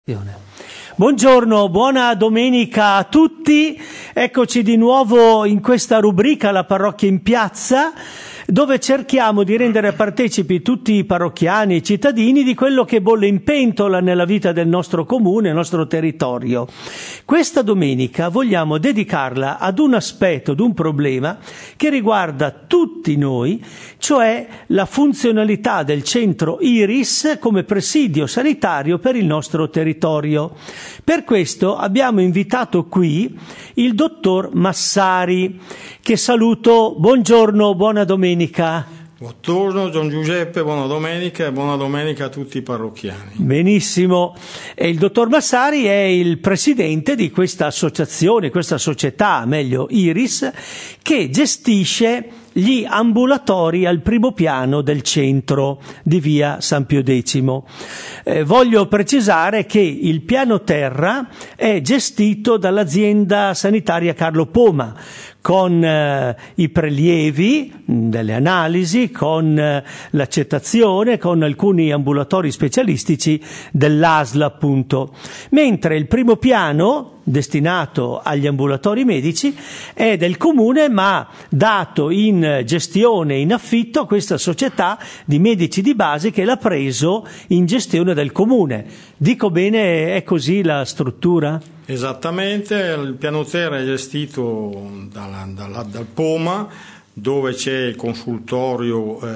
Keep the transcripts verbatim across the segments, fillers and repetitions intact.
Buongiorno, buona domenica a tutti. Eccoci di nuovo in questa rubrica La Parrocchia in Piazza, dove cerchiamo di rendere partecipi tutti i parrocchiani e cittadini di quello che bolle in pentola nella vita del nostro comune, del nostro territorio. Questa domenica vogliamo dedicarla ad un aspetto, ad un problema che riguarda tutti noi, cioè la funzionalità del centro Iris come presidio sanitario per il nostro territorio. Per questo abbiamo invitato qui il dottor Massari, che saluto. Buongiorno, buona domenica. Buongiorno Gian Giuseppe, buona domenica e buona domenica a tutti i parrocchiani. Benissimo. E il dottor Massari è il presidente di questa associazione, questa società, meglio Iris, che gestisce gli ambulatori al primo piano del centro di via San Pio X. Eh, voglio precisare che il piano terra è gestito dall'azienda sanitaria Carlo Poma, con eh, i prelievi delle analisi, con eh, l'accettazione, con alcuni ambulatori specialistici dell'A S L appunto, mentre il primo piano, destinato agli ambulatori medici, è del comune, ma dato in gestione, in affitto a questa società di medici di base che l'ha preso in gestione del comune. Dico bene, è così la struttura? Esattamente, il piano terra è gestito dalla, dalla, dal Poma, dove c'è il consultorio eh,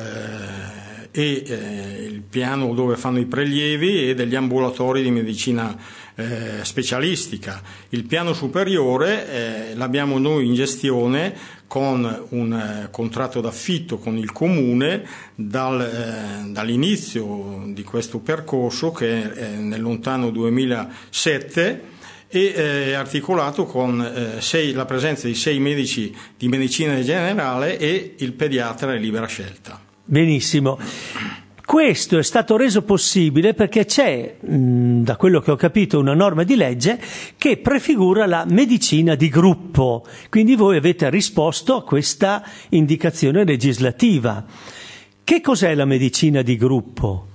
e eh, il piano dove fanno i prelievi e degli ambulatori di medicina eh, specialistica. Il piano superiore eh, l'abbiamo noi in gestione con un eh, contratto d'affitto con il comune dal, eh, dall'inizio di questo percorso, che è eh, nel lontano duemilasette, e è articolato con eh, sei, la presenza di sei medici di medicina generale e il pediatra di libera scelta. Benissimo. Questo è stato reso possibile perché c'è, mh, da quello che ho capito, una norma di legge che prefigura la medicina di gruppo. Quindi voi avete risposto a questa indicazione legislativa. Che cos'è la medicina di gruppo?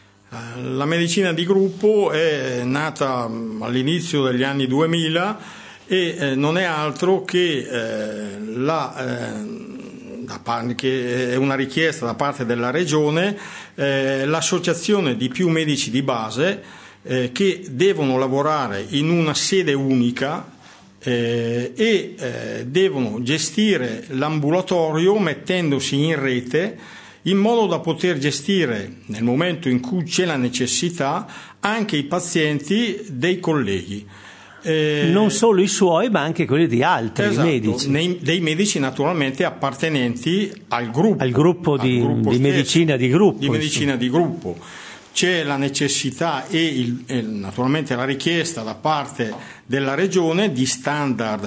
La medicina di gruppo è nata all'inizio degli anni duemila e eh, non è altro che, eh, la, eh, da par- che è una richiesta da parte della Regione, eh, l'associazione di più medici di base eh, che devono lavorare in una sede unica eh, e eh, devono gestire l'ambulatorio mettendosi in rete, in modo da poter gestire, nel momento in cui c'è la necessità, anche i pazienti dei colleghi. Eh, non solo i suoi, ma anche quelli di altri esatto, medici. Nei, dei medici naturalmente appartenenti al gruppo. Al gruppo di, al gruppo di stesso, medicina di gruppo. Di medicina di gruppo. C'è la necessità e, il, e naturalmente la richiesta da parte della Regione di standard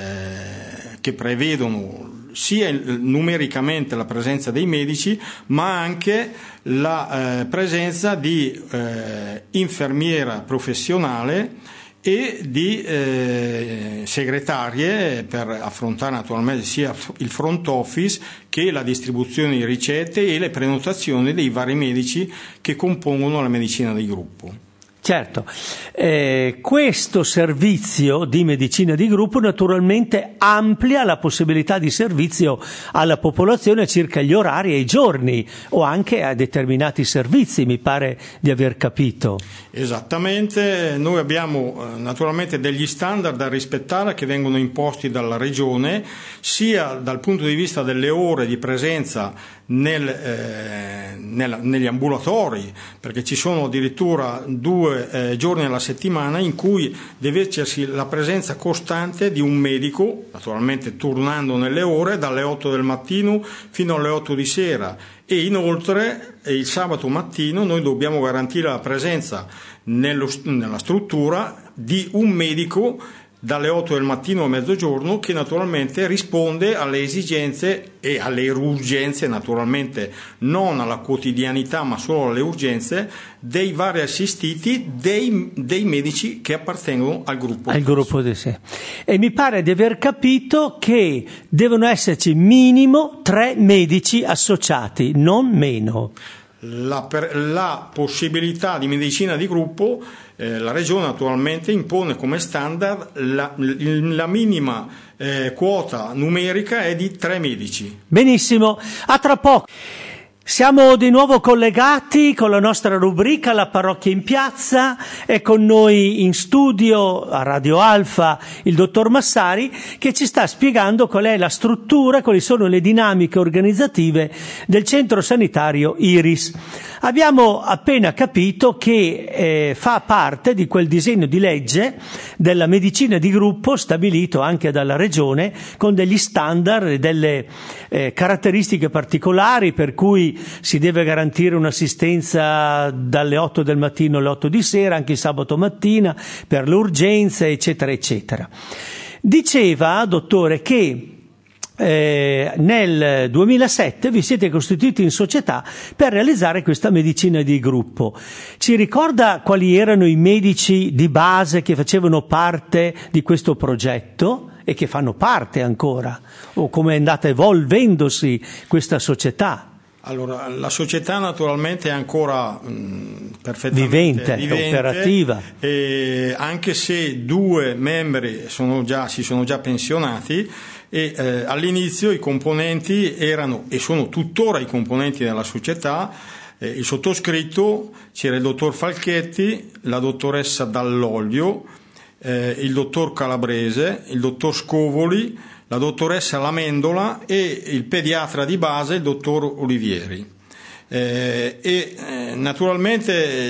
eh, che prevedono sia numericamente la presenza dei medici, ma anche la eh, presenza di eh, infermiera professionale e di eh, segretarie per affrontare naturalmente sia il front office che la distribuzione di ricette e le prenotazioni dei vari medici che compongono la medicina di gruppo. Certo, eh, questo servizio di medicina di gruppo naturalmente amplia la possibilità di servizio alla popolazione circa gli orari e i giorni, o anche a determinati servizi, mi pare di aver capito. Esattamente, noi abbiamo eh, naturalmente degli standard da rispettare che vengono imposti dalla Regione, sia dal punto di vista delle ore di presenza nel, eh, nel, negli ambulatori, perché ci sono addirittura due eh, giorni alla settimana in cui deve esserci la presenza costante di un medico, naturalmente turnando nelle ore dalle otto del mattino fino alle otto di sera, e inoltre il sabato mattino noi dobbiamo garantire la presenza nello, nella struttura di un medico dalle otto del mattino a mezzogiorno, che naturalmente risponde alle esigenze e alle urgenze, naturalmente non alla quotidianità ma solo alle urgenze dei vari assistiti, dei, dei medici che appartengono al gruppo. Al gruppo di sé. E mi pare di aver capito che devono esserci minimo tre medici associati, non meno. La, per, la possibilità di medicina di gruppo eh, la Regione attualmente impone come standard la, la minima eh, quota numerica è di tre medici. Benissimo, a tra poco. Siamo di nuovo collegati con la nostra rubrica La parrocchia in piazza. È con noi in studio a Radio Alfa il dottor Massari, che ci sta spiegando qual è la struttura, quali sono le dinamiche organizzative del centro sanitario Iris. Abbiamo appena capito che eh, fa parte di quel disegno di legge della medicina di gruppo stabilito anche dalla Regione, con degli standard e delle eh, caratteristiche particolari, per cui si deve garantire un'assistenza dalle otto del mattino alle otto di sera, anche il sabato mattina, per le urgenze, eccetera, eccetera. Diceva, dottore, che Eh, nel duemilasette vi siete costituiti in società per realizzare questa medicina di gruppo. Ci ricorda quali erano i medici di base che facevano parte di questo progetto e che fanno parte ancora, o come è andata evolvendosi questa società? Allora, la società naturalmente è ancora mh, perfettamente vivente, vivente, operativa, e anche se due membri sono già, si sono già pensionati, e eh, all'inizio i componenti erano e sono tuttora i componenti della società. Eh, il sottoscritto, c'era il dottor Falchetti, la dottoressa Dall'Olio, eh, il dottor Calabrese, il dottor Scovoli, la dottoressa Lamendola e il pediatra di base, il dottor Olivieri. Eh, e eh, naturalmente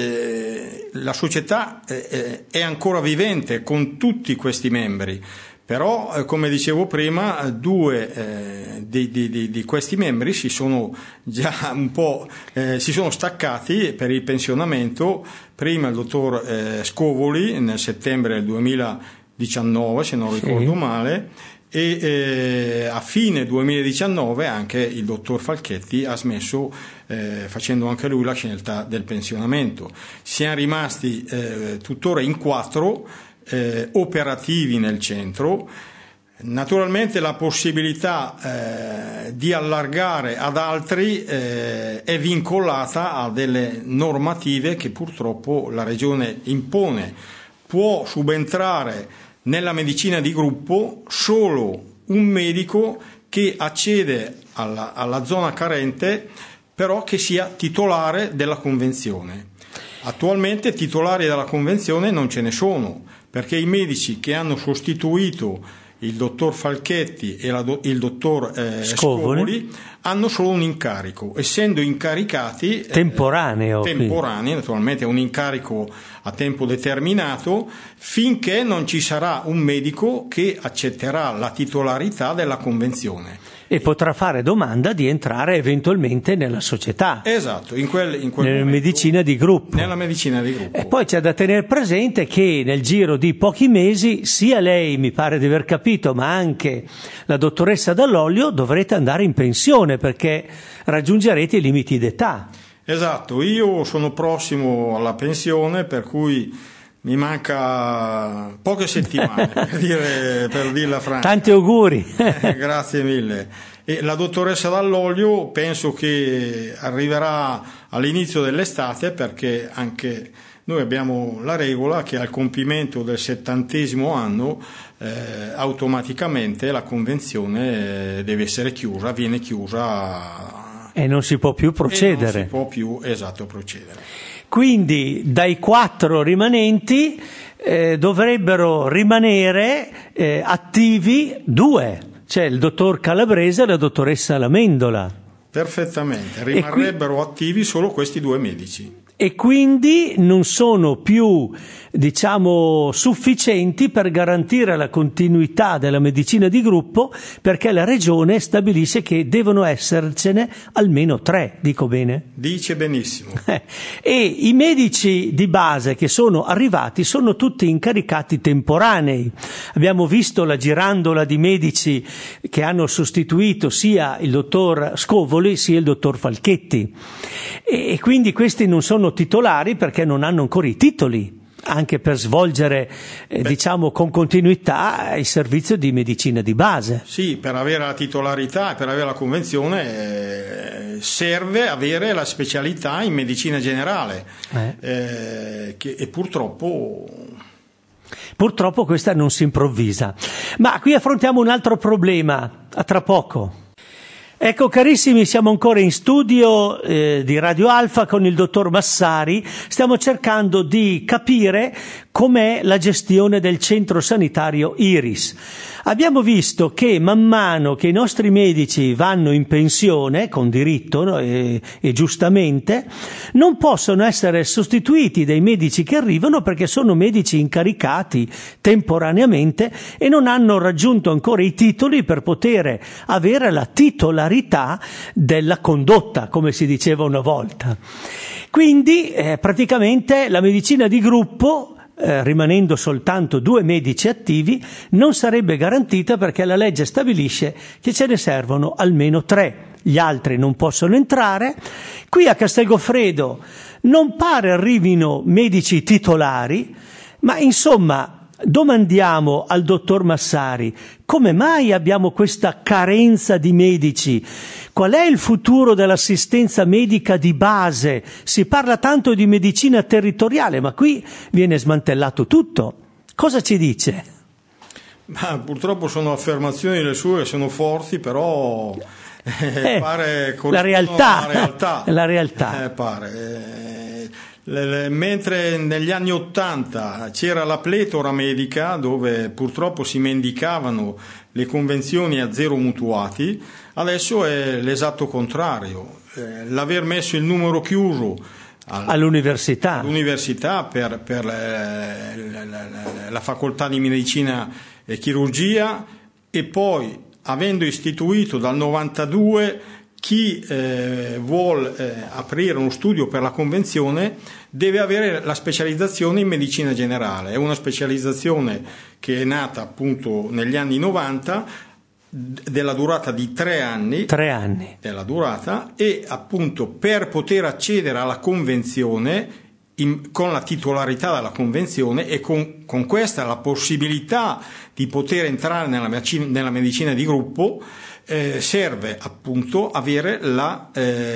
eh, la società eh, è ancora vivente con tutti questi membri, però eh, come dicevo prima, due eh, di, di, di questi membri si sono già un po' eh, si sono staccati per il pensionamento. Prima il dottor eh, Scovoli nel settembre del duemiladiciannove, se non ricordo sì. male, e eh, a fine duemiladiciannove anche il dottor Falchetti ha smesso, eh, facendo anche lui la scelta del pensionamento. Siamo rimasti eh, tuttora in quattro eh, operativi nel centro. Naturalmente la possibilità eh, di allargare ad altri eh, è vincolata a delle normative che purtroppo la Regione impone. Può subentrare nella medicina di gruppo solo un medico che accede alla, alla zona carente, però che sia titolare della convenzione. Attualmente titolari della convenzione non ce ne sono, perché i medici che hanno sostituito il dottor Falchetti e la do, il dottor eh, Scovoli. Scovoli hanno solo un incarico, essendo incaricati temporaneo, eh, temporaneo naturalmente è un incarico a tempo determinato, finché non ci sarà un medico che accetterà la titolarità della convenzione e potrà fare domanda di entrare eventualmente nella società. Esatto, in quel, in quel nella momento, medicina di gruppo. Nella medicina di gruppo. E poi c'è da tenere presente che nel giro di pochi mesi sia lei, mi pare di aver capito, ma anche la dottoressa Dall'Olio dovrete andare in pensione, perché raggiungerete i limiti d'età. Esatto, io sono prossimo alla pensione, per cui mi manca poche settimane per, dire, per dirla franca. Tanti auguri. Eh, grazie mille. E la dottoressa Dall'Olio penso che arriverà all'inizio dell'estate, perché anche noi abbiamo la regola che al compimento del settantesimo anno eh, automaticamente la convenzione eh, deve essere chiusa, viene chiusa e non si può più procedere. E non si può più, esatto, procedere. Quindi dai quattro rimanenti eh, dovrebbero rimanere eh, attivi due, cioè il dottor Calabrese e la dottoressa Lamendola. Perfettamente, rimarrebbero qui... attivi solo questi due medici. E quindi non sono più, diciamo, sufficienti per garantire la continuità della medicina di gruppo, perché la Regione stabilisce che devono essercene almeno tre, dico bene? Dice benissimo. E i medici di base che sono arrivati sono tutti incaricati temporanei. Abbiamo visto la girandola di medici che hanno sostituito sia il dottor Scovoli sia il dottor Falchetti. E quindi questi non sono titolari perché non hanno ancora i titoli anche per svolgere eh, diciamo con continuità il servizio di medicina di base. Sì, per avere la titolarità e per avere la convenzione eh, serve avere la specialità in medicina generale eh. Eh, che, e purtroppo purtroppo questa non si improvvisa. Ma qui affrontiamo un altro problema, a tra poco. Ecco carissimi, siamo ancora in studio eh, di Radio Alfa con il dottor Massari, stiamo cercando di capire com'è la gestione del centro sanitario Iris. Abbiamo visto che man mano che i nostri medici vanno in pensione, con diritto no, e, e giustamente, non possono essere sostituiti dai medici che arrivano perché sono medici incaricati temporaneamente e non hanno raggiunto ancora i titoli per poter avere la titolarità della condotta, come si diceva una volta. Quindi eh, praticamente la medicina di gruppo, Eh, rimanendo soltanto due medici attivi, non sarebbe garantita perché la legge stabilisce che ce ne servono almeno tre, gli altri non possono entrare. Qui a Castelgoffredo non pare arrivino medici titolari, ma insomma domandiamo al dottor Massari come mai abbiamo questa carenza di medici. Qual è il futuro dell'assistenza medica di base? Si parla tanto di medicina territoriale, ma qui viene smantellato tutto. Cosa ci dice? Ma purtroppo sono affermazioni le sue, sono forti, però eh, eh, pare la realtà. La realtà. La realtà. Eh, pare. Eh, le, le, mentre negli anni Ottanta c'era la pletora medica, dove purtroppo si mendicavano le convenzioni a zero mutuati, adesso è l'esatto contrario. Eh, l'aver messo il numero chiuso al, all'università, all'università per, per la, la, la, la facoltà di medicina e chirurgia, e poi avendo istituito dal novantadue chi eh, vuol eh, aprire uno studio per la convenzione deve avere la specializzazione in medicina generale. È una specializzazione che è nata appunto negli anni novanta, della durata di tre anni, tre anni della durata, e appunto per poter accedere alla convenzione in, con la titolarità della convenzione e con, con questa la possibilità di poter entrare nella, nella medicina di gruppo, eh, serve appunto avere la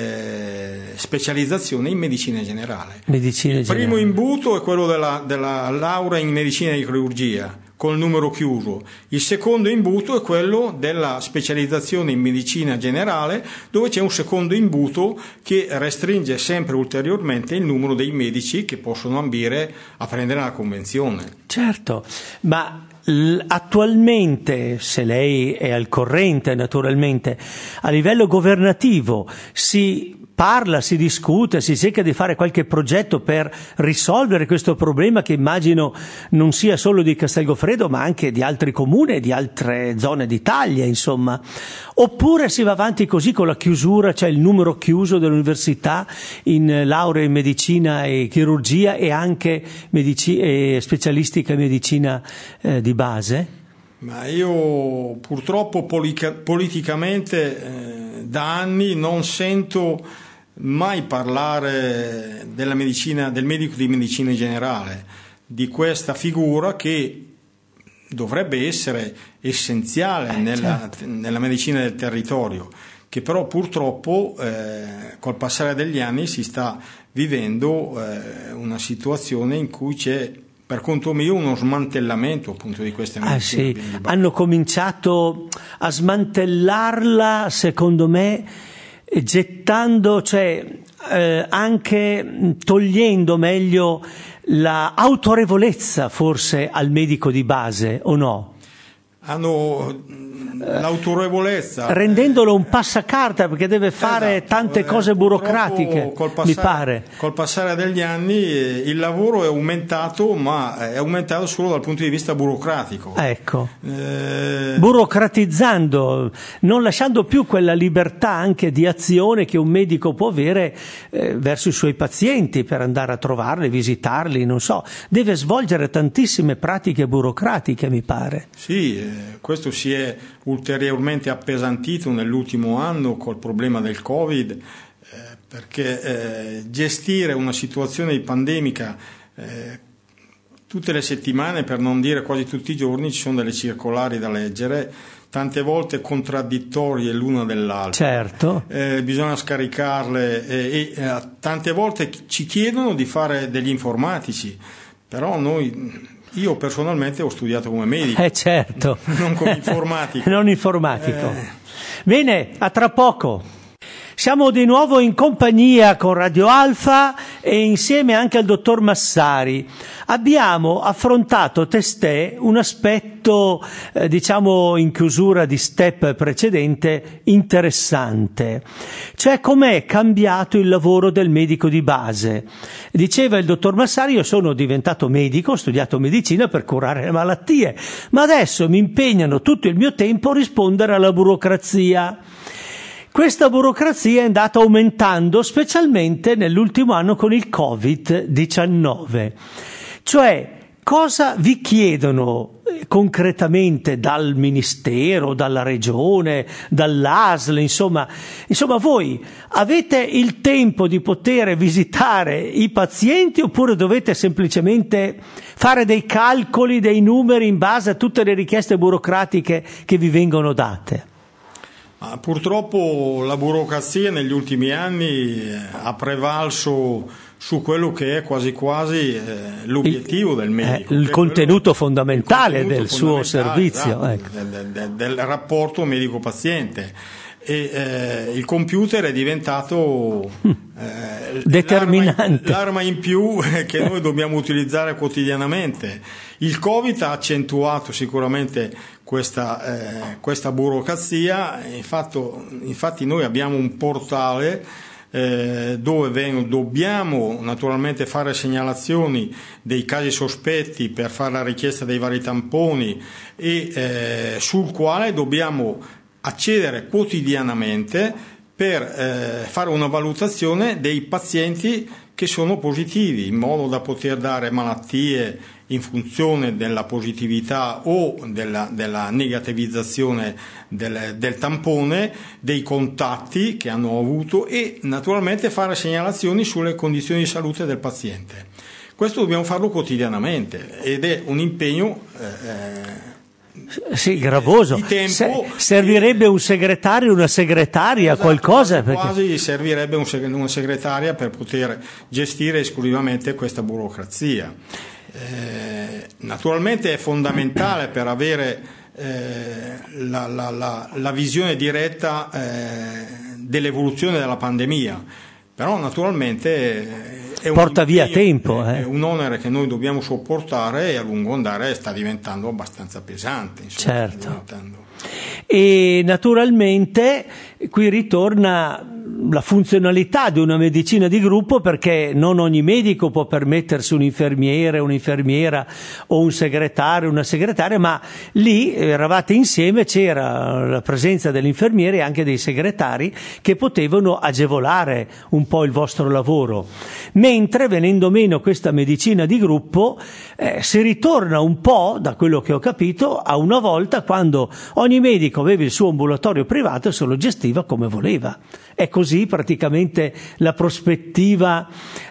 eh, specializzazione in medicina generale. Medicina Il generale. primo imbuto è quello della, della laurea in medicina di chirurgia col numero chiuso. Il secondo imbuto è quello della specializzazione in medicina generale, dove c'è un secondo imbuto che restringe sempre ulteriormente il numero dei medici che possono ambire a prendere la convenzione. Certo, ma attualmente, se lei è al corrente naturalmente, a livello governativo si parla, si discute, si cerca di fare qualche progetto per risolvere questo problema che immagino non sia solo di Castelgoffredo ma anche di altri comuni e di altre zone d'Italia, insomma. Oppure si va avanti così con la chiusura, cioè il numero chiuso dell'università in laurea in medicina e chirurgia e anche medici- e specialistica in medicina eh, di base? Ma io purtroppo politica- politicamente eh, da anni non sento mai parlare della medicina, del medico di medicina generale, di questa figura che dovrebbe essere essenziale eh, nella, certo. nella medicina del territorio, che però purtroppo eh, col passare degli anni si sta vivendo eh, una situazione in cui c'è, per conto mio, uno smantellamento appunto di queste medicine. Ah, sì. Hanno cominciato a smantellarla, secondo me, gettando, cioè eh, anche togliendo meglio la autorevolezza forse al medico di base, o no? Hanno l'autorevolezza, rendendolo un passacarta perché deve fare esatto, tante cose burocratiche, col passare, mi pare. Col passare degli anni eh, il lavoro è aumentato, ma è aumentato solo dal punto di vista burocratico. Ecco, eh... burocratizzando, non lasciando più quella libertà anche di azione che un medico può avere eh, verso i suoi pazienti per andare a trovarli, visitarli, non so, deve svolgere tantissime pratiche burocratiche, mi pare. Sì, eh, questo si è ulteriormente appesantito nell'ultimo anno col problema del Covid, eh, perché eh, gestire una situazione pandemica eh, tutte le settimane, per non dire quasi tutti i giorni, ci sono delle circolari da leggere, tante volte contraddittorie l'una dell'altra. Certo. Eh, bisogna scaricarle e, e eh, tante volte ci chiedono di fare degli informatici, però noi... Io personalmente ho studiato come medico, eh certo. non come informatico. non informatico. Eh. Bene, a tra poco. Siamo di nuovo in compagnia con Radio Alfa e insieme anche al dottor Massari. Abbiamo affrontato testè un aspetto, eh, diciamo in chiusura di step precedente, interessante. Cioè com'è cambiato il lavoro del medico di base. Diceva il dottor Massari, io sono diventato medico, ho studiato medicina per curare le malattie, ma adesso mi impegnano tutto il mio tempo a rispondere alla burocrazia. Questa burocrazia è andata aumentando specialmente nell'ultimo anno con il covid diciannove. Cioè, cosa vi chiedono concretamente dal Ministero, dalla Regione, dall'A S L, insomma, insomma voi avete il tempo di poter visitare i pazienti oppure dovete semplicemente fare dei calcoli, dei numeri in base a tutte le richieste burocratiche che vi vengono date? Ah, purtroppo la burocrazia negli ultimi anni ha prevalso su quello che è quasi quasi eh, l'obiettivo il, del medico. Eh, il contenuto quello, fondamentale il contenuto del suo servizio. Esatto, ecco. del, del, del rapporto medico-paziente. E eh, il computer è diventato eh, determinante, l'arma in, l'arma in più che noi dobbiamo utilizzare quotidianamente. Il Covid ha accentuato sicuramente questa, eh, questa burocrazia. Infatti, infatti noi abbiamo un portale eh, dove vengono, dobbiamo naturalmente fare segnalazioni dei casi sospetti per fare la richiesta dei vari tamponi e eh, sul quale dobbiamo accedere quotidianamente per eh, fare una valutazione dei pazienti che sono positivi, in modo da poter dare malattie in funzione della positività o della, della negativizzazione del, del tampone, dei contatti che hanno avuto e naturalmente fare segnalazioni sulle condizioni di salute del paziente. Questo dobbiamo farlo quotidianamente ed è un impegno eh, Sì, gravoso. Di tempo, Se, servirebbe un segretario, una segretaria, esatto, qualcosa? Quasi, perché... quasi servirebbe un seg- una segretaria per poter gestire esclusivamente questa burocrazia. Eh, naturalmente è fondamentale per avere eh, la, la, la, la visione diretta eh, dell'evoluzione della pandemia, però naturalmente è un porta impegno, via tempo, eh. è un onere che noi dobbiamo sopportare e a lungo andare sta diventando abbastanza pesante, insomma, certo. sta diventando. E naturalmente qui ritorna la funzionalità di una medicina di gruppo, perché non ogni medico può permettersi un infermiere, un'infermiera o un segretario, una segretaria, ma lì eravate insieme, c'era la presenza dell'infermiere e anche dei segretari che potevano agevolare un po' il vostro lavoro. Mentre, venendo meno questa medicina di gruppo, eh, si ritorna un po', da quello che ho capito, a una volta quando ogni medico aveva il suo ambulatorio privato e se lo gestiva come voleva. È così praticamente la prospettiva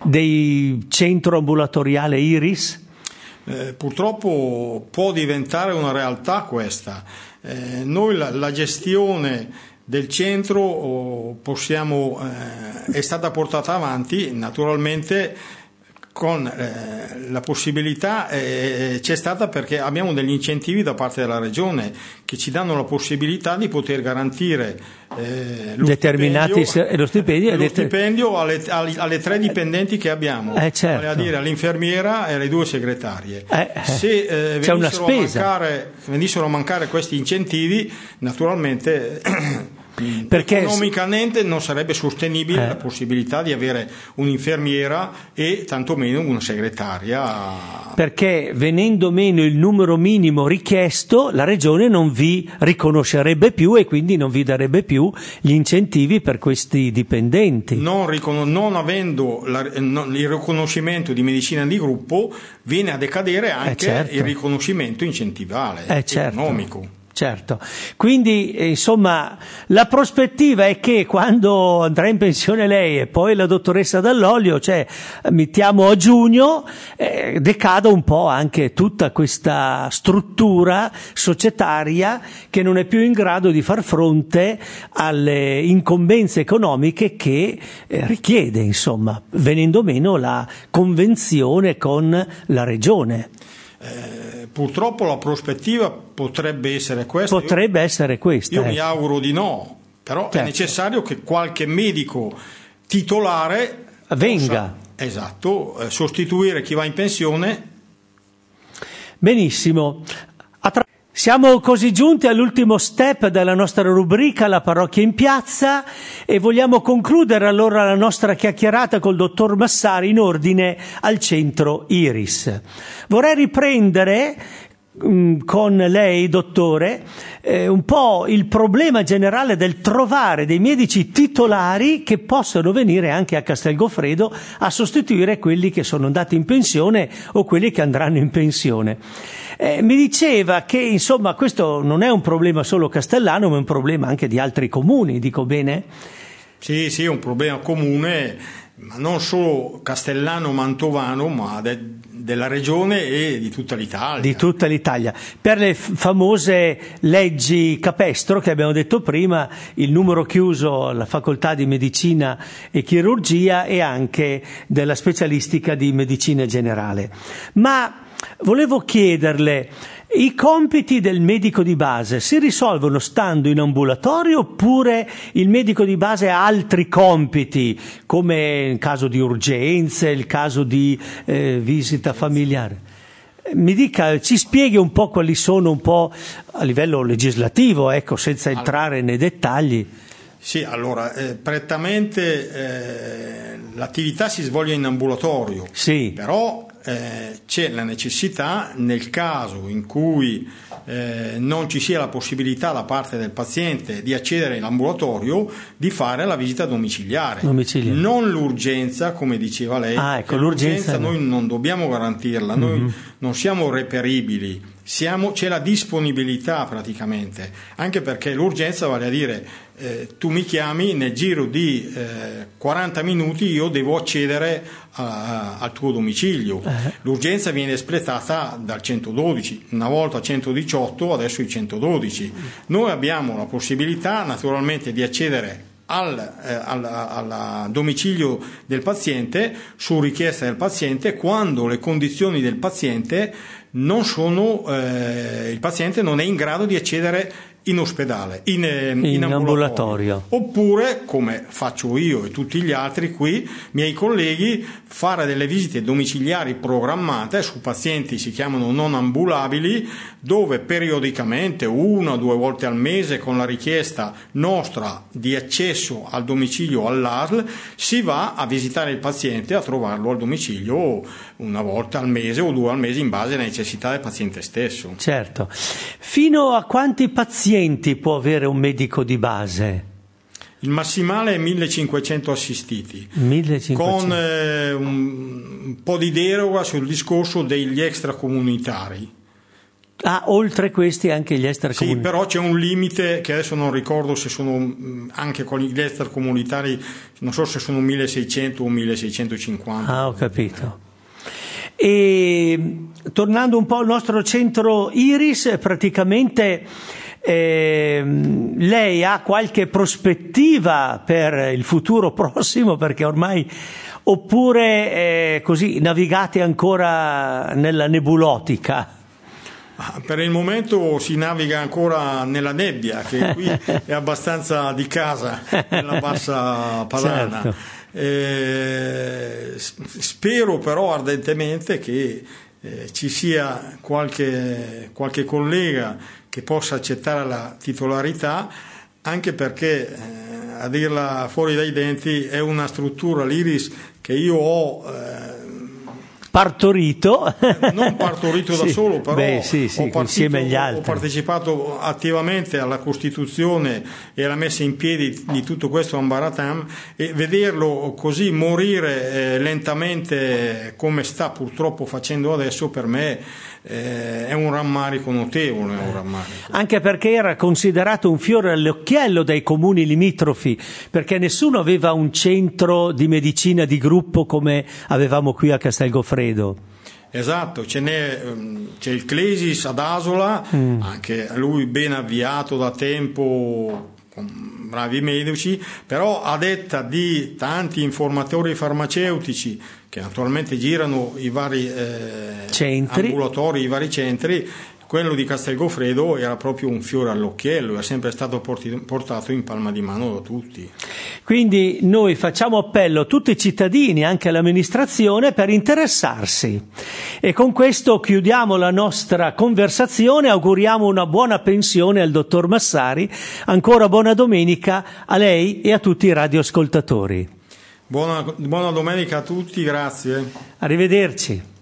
del centro ambulatoriale Iris? Eh, purtroppo può diventare una realtà questa. Eh, noi la, la gestione del centro oh, possiamo, eh, è stata portata avanti naturalmente con eh, la possibilità, eh, c'è stata perché abbiamo degli incentivi da parte della Regione che ci danno la possibilità di poter garantire eh, lo determinati stipendio, lo stipendio, lo stipendio alle, alle, alle tre dipendenti che abbiamo, eh, certo. vale a dire all'infermiera e alle due segretarie. Eh, Se eh, c'è una venissero, spesa. A mancare, venissero a mancare questi incentivi, naturalmente perché economicamente non sarebbe sostenibile eh. la possibilità di avere un'infermiera e tantomeno una segretaria. Perché venendo meno il numero minimo richiesto, la Regione non vi riconoscerebbe più e quindi non vi darebbe più gli incentivi per questi dipendenti. Non, ricon- non avendo la, non, il riconoscimento di medicina di gruppo, viene a decadere anche eh certo. il riconoscimento incentivale eh certo. economico. certo. Quindi, eh, insomma, la prospettiva è che quando andrà in pensione lei e poi la dottoressa Dall'Olio, cioè mettiamo a giugno, eh, decada un po' anche tutta questa struttura societaria che non è più in grado di far fronte alle incombenze economiche che eh, richiede, insomma, venendo meno la convenzione con la regione. Eh, purtroppo la prospettiva potrebbe essere questa. Potrebbe io, essere questa. Io ecco. mi auguro di no, però certo. È necessario che qualche medico titolare venga. Possa, esatto, eh, sostituire chi va in pensione. Benissimo. Attra- Siamo così giunti all'ultimo step della nostra rubrica, la parrocchia in piazza, e vogliamo concludere allora la nostra chiacchierata col dottor Massari in ordine al centro Iris. Vorrei riprendere mh, con lei, dottore, eh, un po' il problema generale del trovare dei medici titolari che possano venire anche a Castelgoffredo a sostituire quelli che sono andati in pensione o quelli che andranno in pensione. Eh, mi diceva che, insomma, questo non è un problema solo castellano, ma è un problema anche di altri comuni, dico bene? Sì, sì, è un problema comune, ma non solo castellano-mantovano, ma de- della regione e di tutta l'Italia. Di tutta l'Italia. Per le f- famose leggi capestro che abbiamo detto prima, il numero chiuso alla facoltà di medicina e chirurgia e anche della specialistica di medicina generale. Ma volevo chiederle, i compiti del medico di base si risolvono stando in ambulatorio oppure il medico di base ha altri compiti, come in caso di urgenze, il caso di eh, visita familiare? Mi dica, ci spieghi un po' quali sono un po' a livello legislativo, ecco, senza entrare nei dettagli. Sì, allora, eh, prettamente eh, l'attività si svolge in ambulatorio, sì. Però eh, c'è la necessità, nel caso in cui eh, non ci sia la possibilità da parte del paziente di accedere all'ambulatorio, di fare la visita domiciliare. domiciliare. Non l'urgenza, come diceva lei. Ah, ecco, l'urgenza, l'urgenza noi non dobbiamo garantirla, mm-hmm. Noi non siamo reperibili. Siamo, c'è la disponibilità praticamente, anche perché l'urgenza vale a dire eh, tu mi chiami, nel giro di eh, quaranta minuti io devo accedere a, a, al tuo domicilio. Uh-huh. L'urgenza viene espletata dal centododici, una volta centodiciotto, adesso il centododici. Noi abbiamo la possibilità naturalmente di accedere Al, eh, al, al domicilio del paziente su richiesta del paziente quando le condizioni del paziente non sono eh, il paziente non è in grado di accedere in ospedale, in, in, in ambulatorio. ambulatorio. Oppure, come faccio io e tutti gli altri qui, miei colleghi, fare delle visite domiciliari programmate su pazienti, si chiamano non ambulabili, dove periodicamente, una o due volte al mese, con la richiesta nostra di accesso al domicilio all'A S L, si va a visitare il paziente, a trovarlo al domicilio una volta al mese o due al mese, in base alle necessità del paziente stesso. Certo. Fino a quanti pazienti può avere un medico di base? Il massimale è millecinquecento assistiti, millecinquecento. Con eh, un, un po' di deroga sul discorso degli extracomunitari. Ah, oltre questi anche gli extracomunitari. Sì, però c'è un limite che adesso non ricordo se sono anche con gli extracomunitari, non so se sono milleseicento o milleseicentocinquanta. Ah, ho capito. E tornando un po' al nostro centro Iris, praticamente eh, lei ha qualche prospettiva per il futuro prossimo, perché ormai, oppure eh, così navigate ancora nella nebulotica? Per il momento si naviga ancora nella nebbia, che qui è abbastanza di casa, nella bassa padana. Certo. Eh, spero però ardentemente che eh, ci sia qualche, qualche collega che possa accettare la titolarità, anche perché, eh, a dirla fuori dai denti, è una struttura, l'Iris, che io ho eh, partorito non partorito da sì, solo, però beh, sì, sì, ho, partito, agli altri. ho partecipato attivamente alla costituzione e alla messa in piedi di tutto questo ambaratam, e vederlo così morire eh, lentamente come sta purtroppo facendo adesso, per me eh, è un rammarico notevole, è un rammarico. Anche perché era considerato un fiore all'occhiello dai comuni limitrofi, perché nessuno aveva un centro di medicina di gruppo come avevamo qui a Castel Goffredo. Esatto, ce n'è, c'è il Clesis ad Asola, mm. anche lui ben avviato da tempo, con bravi medici, però a detta di tanti informatori farmaceutici che naturalmente girano i vari eh, centri. ambulatori, i vari centri, quello di Castel Goffredo era proprio un fiore all'occhiello, è sempre stato portato in palma di mano da tutti. Quindi noi facciamo appello a tutti i cittadini, anche all'amministrazione, per interessarsi. E con questo chiudiamo la nostra conversazione, auguriamo una buona pensione al dottor Massari, ancora buona domenica a lei e a tutti i radioascoltatori. Buona, buona domenica a tutti, grazie. Arrivederci.